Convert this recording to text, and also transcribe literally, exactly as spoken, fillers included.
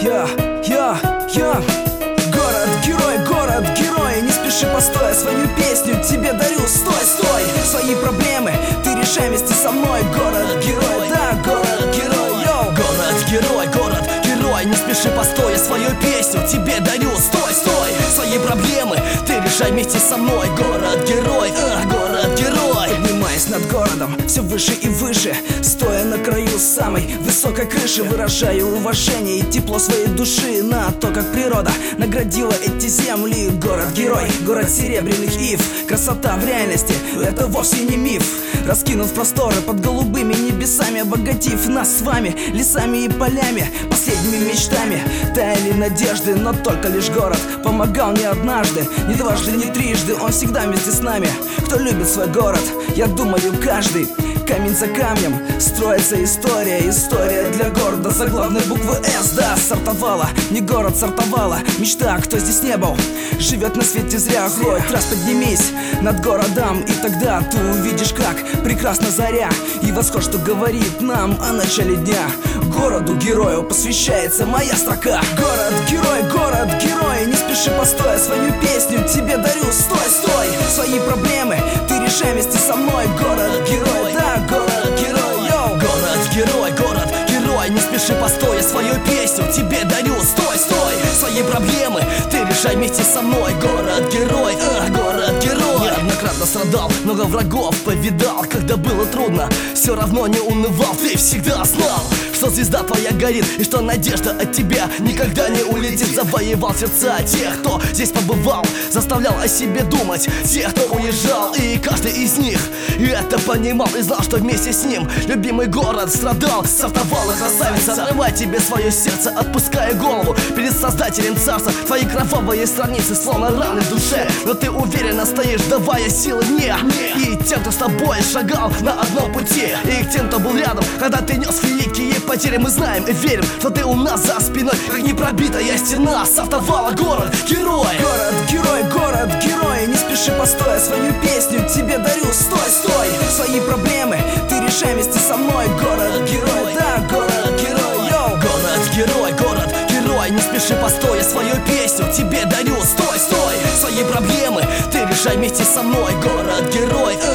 Я, я, я город-герой, город-герой. Не спеши, постой, свою песню тебе дарю. Стой, стой, свои проблемы ты решай вместе со мной. Город-герой, да, город-герой, йоу. Город-герой, город-герой. Не спеши, постой, я свою песню тебе дарю. Стой, стой, свои проблемы ты решай вместе со мной. Город-герой, а, город-герой. Поднимаясь над городом все выше и выше, стоя на краю самой высокой крыши, выражаю уважение и тепло своей души на то, как природа наградила эти земли. Город-герой, город серебряных ив. Красота в реальности — это вовсе не миф. Раскинув просторы под голубыми небесами, обогатив нас с вами лесами и полями, последними мечтами таяли надежды. Но только лишь город помогал не однажды, не дважды, не трижды. Он всегда вместе с нами. Кто любит свой город, я думаю, каждый. Камень за камнем строится история. История для города заглавной буквы С. Да, стартовала, не город, стартовала мечта. Кто здесь не был, живет на свете зря. Хоть раз поднимись над городом, и тогда ты увидишь, как прекрасна заря и восход, что говорит нам о начале дня. Городу-герою посвящается моя строка. Город-герой, город-герой. Не спеши, постой, свою песню тебе дарю. Стой, стой, свои проблемы ты решай вместе со мной. Город-герой, да, город-герой, йоу. Город-герой, город-герой. Не спеши, постой, я свою песню тебе дарю. Стой, стой, свои проблемы ты решай вместе со мной. Город-герой, а, город-герой. Неоднократно страдал, много врагов повидал. Когда было трудно, все равно не унывал. Ты всегда знал, что звезда твоя горит, и что надежда от тебя никогда не улетит. Завоевал сердца тех, кто здесь побывал, заставлял о себе думать тех, кто уезжал. И каждый из них это понимал и знал, что вместе с ним любимый город страдал. Стартовала красавица, отрывай тебе свое сердце, отпуская голову перед создателем царства. Твои кровавые страницы словно раны в душе, но ты уверенно стоишь, давая силы мне и тем, кто с тобой шагал на одном пути, и к тем, кто был рядом, когда ты нес великие потери. Мы знаем и верим, что ты у нас за спиной, как непробитая стена. Стартовала город-герой. Город-герой, город-герой. Не спеши, постой, свою песню тебе дарю. Стой, стой, свои проблемы ты решай вместе со мной. Город-герой, да, город-герой, йоу. Город-герой, город-герой. Не спеши, постой, я свою песню тебе дарю. Стой, стой, свои проблемы ты решай вместе со мной. Город-герой,